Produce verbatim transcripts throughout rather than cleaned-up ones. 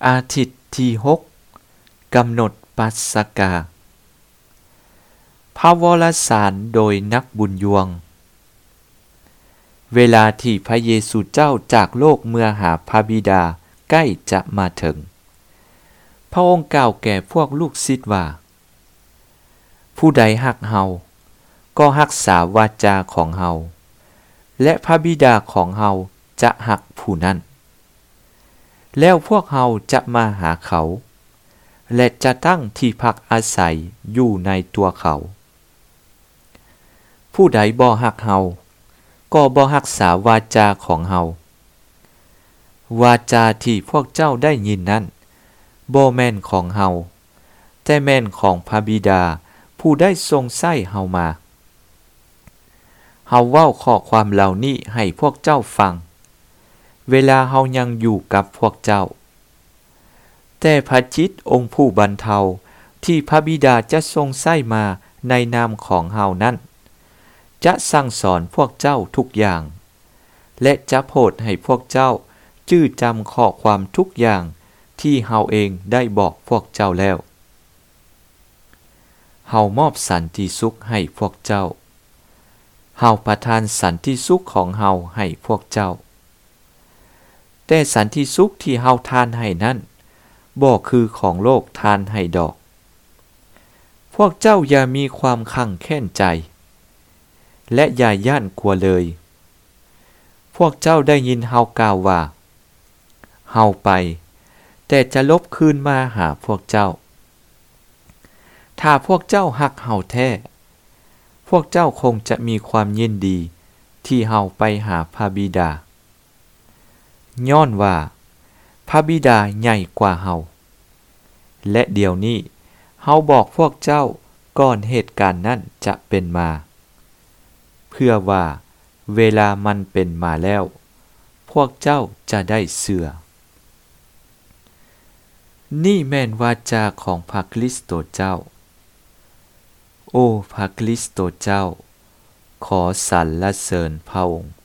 อาทิตย์ที่หกกำหนดปัสกาพระวรสารโดยนักบุญยวงเวลาที่พระเยซูเจ้าจากโลกเมื่อหาพระบิดาใกล้จะมาถึงพระองค์กล่าวแก่พวกลูกศิษย์ว่าผู้ใดฮักเฮาก็รักษาวาจาของเฮาและพระบิดาของเฮาจะฮักผู้นั้นแล้วพวกเฮาจะมาหาเขาและจะตั้งที่พักอาศัยอยู่ในตัวเขาผู้ใดบ่ฮักเฮาก็บ่รักษาวาจาของเฮาวาจาที่พวกเจ้าได้ยินนั้นบ่แม่นของเฮาแต่แม่นของพระบิดาผู้ได้ทรงใช้เฮามาเฮาเว้าข้อความเหล่านี้ให้พวกเจ้าฟังเวลาเฮายังอยู่กับพวกเจ้าแต่พระจิตองค์ผู้บรรเทาที่พระบิดาจะทรงใช้มาในนามของเฮานั้นจะสั่งสอนพวกเจ้าทุกอย่างและจะโปรดให้พวกเจ้าจื้อจำข้อความทุกอย่างที่เฮาเองได้บอกพวกเจ้าแล้วเฮามอบสันติสุขให้พวกเจ้าเฮาประทานสันติสุขของเฮาให้พวกเจ้าแต่สันติสุขที่เฮาทานให้นั้นบ่คือของโลกทานให้ดอกพวกเจ้าอย่ามีความคังแค้นใจและอย่าย่านกลัวเลยพวกเจ้าได้ยินเฮากล่าวว่าเฮาไปแต่จะลบคืนมาหาพวกเจ้าถ้าพวกเจ้าฮักเฮาแท้พวกเจ้าคงจะมีความยินดีที่เฮาไปหาพระบิดาย้อนว่าพระบิดาใหญ่กว่าเฮาและเดี๋ยวนี้เฮาบอกพวกเจ้าก่อนเหตุการณ์นั้นจะเป็นมาเพื่อว่าเวลามันเป็นมาแล้วพวกเจ้าจะได้เชื่อนี่แม่นวาจาของพระคริสต์เจ้าโอ้พระคริสต์เจ้าขอสรรเสริญพระองค์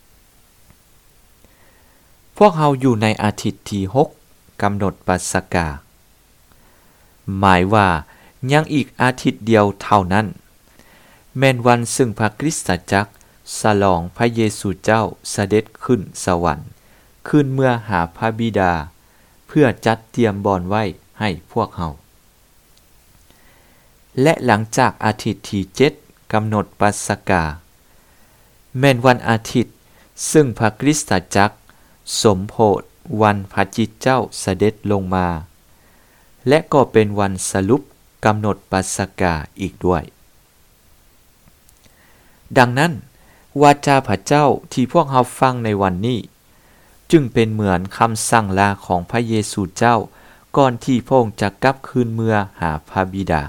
พวกเฮาอยู่ในอาทิตย์ที่หกกำหนดปัสกาหมายว่ายังอีกอาทิตย์เดียวเท่านั้นแม่นวันซึ่งพระคริสตจักรฉลองพระเยซูเจ้าเสด็จขึ้นสวรรค์ขึ้นเมื่อหาพระบิดาเพื่อจัดเตรียมบ่อนไว้ให้พวกเฮาและหลังจากอาทิตย์ที่เจ็ดกำหนดปัสกาแม่นวันอาทิตย์ซึ่งพระคริสตจักรสมโภชวันพระจิตเจ้าเสด็จลงมาและก็เป็นวันสรุปกำหนดปัสกาอีกด้วยดังนั้นวาจาพระเจ้าที่พวกเราฟังในวันนี้จึงเป็นเหมือนคำสั่งลาของพระเยซูเจ้าก่อนที่พระองค์จะกลับคืนเมือหาพระบิดา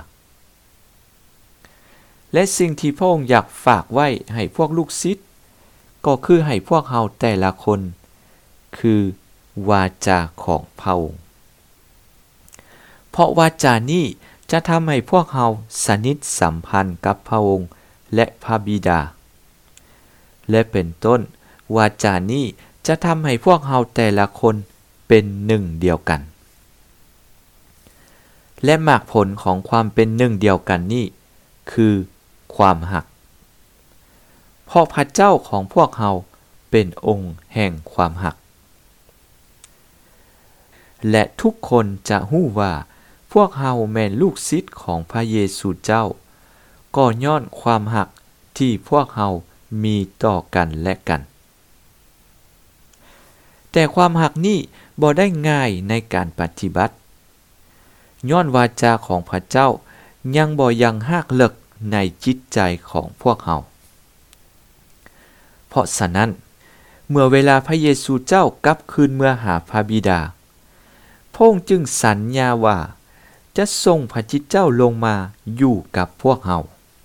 และสิ่งที่พระองค์อยากฝากไว้ให้พวกลูกศิษย์ก็คือให้พวกเราแต่ละคนคือวาจาของพระองค์เพราะวาจานี้จะทำให้พวกเราสนิทสัมพันธ์กับพระองค์และพระบิดาและเป็นต้นวาจานี้จะทำให้พวกเราแต่ละคนเป็นหนึ่งเดียวกันและมรรคผลของความเป็นหนึ่งเดียวกันนี้คือความหักเพราะพระเจ้าของพวกเราเป็นองค์แห่งความหักและทุกคนจะรู้ว่าพวกเราแม่นลูกศิษย์ของพระเยซูเจ้าก็ย้อนความหักที่พวกเรามีต่อกันและกันแต่ความหักนี้บ่ได้ง่ายในการปฏิบัติย้อนวาจาของพระเจ้ายังบ่ยังหักเลิกในจิตใจของพวกเราเพราะฉะนั้นเมื่อเวลาพระเยซูเจ้ากลับคืนเมื่อหาพระบิดาพระองค์จึงสัญญาว่าจะส่งพระจิตเจ้าลงมาอยู่กับพวกเรา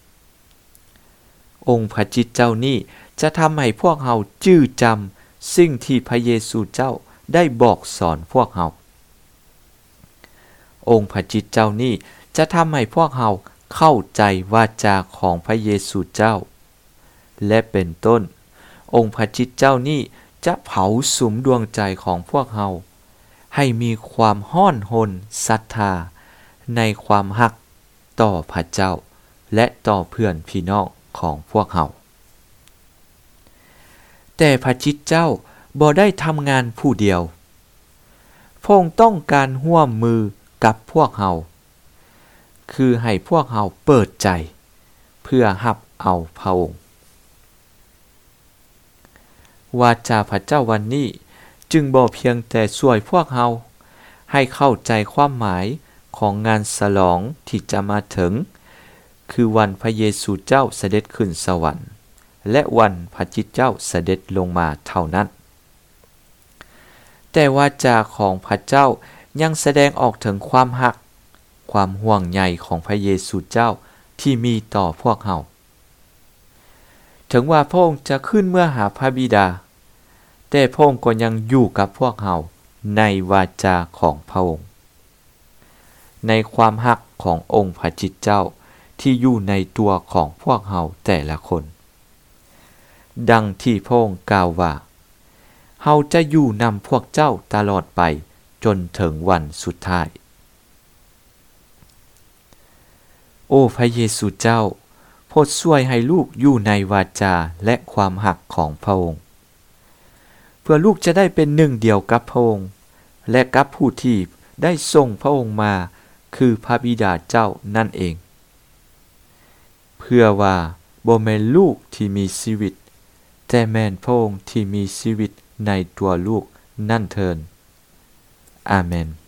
องค์พระจิตเจ้านี้จะทำให้พวกเราจื้อจำสิ่งที่พระเยซูเจ้าได้บอกสอนพวกเราองค์พระจิตเจ้านี้จะทำให้พวกเราเข้าใจวาจาของพระเยซูเจ้าและเป็นต้นองค์พระจิตเจ้านี้จะเผาสุมดวงใจของพวกเราให้มีความห้อนหนศรัทธาในความฮักต่อพระเจ้าและต่อเพื่อนพี่น้องของพวกเฮาแต่พระจิตเจ้าบ่ได้ทำงานผู้เดียวพระองค์ต้องการร่วมมือกับพวกเฮาคือให้พวกเฮาเปิดใจเพื่อรับเอาพระองค์วาจาพระเจ้าวันนี้จึงบ่เพียงแต่ช่วยพวกเฮาให้เข้าใจความหมายของงานฉลองที่จะมาถึงคือวันพระเยซูเจ้าเสด็จขึ้นสวรรค์และวันพระจิตเจ้าเสด็จลงมาเท่านั้นแต่วาจาของพระเจ้ายังแสดงออกถึงความรักความห่วงใยของพระเยซูเจ้าที่มีต่อพวกเฮาถึงว่าพระองค์จะขึ้นเมื่อหาพระบิดาแต่พระองค์ก็ยังอยู่กับพวกเฮาในวาจาของพระองค์ในความรักขององค์พระจิตเจ้าที่อยู่ในตัวของพวกเฮาแต่ละคนดังที่พระองค์กล่าวว่าเฮาจะอยู่นำพวกเจ้าตลอดไปจนถึงวันสุดท้ายโอ้พระเยซูเจ้าโปรดช่วยให้ลูกอยู่ในวาจาและความหักของพระองค์เพื่อลูกจะได้เป็นหนึ่งเดียวกับพระองค์และกับผู้ที่ได้ส่งพระองค์มาคือพระบิดาเจ้านั่นเองเพื่อว่าบ่แม่นลูกที่มีชีวิตแต่แม่นพระองค์ที่มีชีวิตในตัวลูกนั่นเถิดอาเมน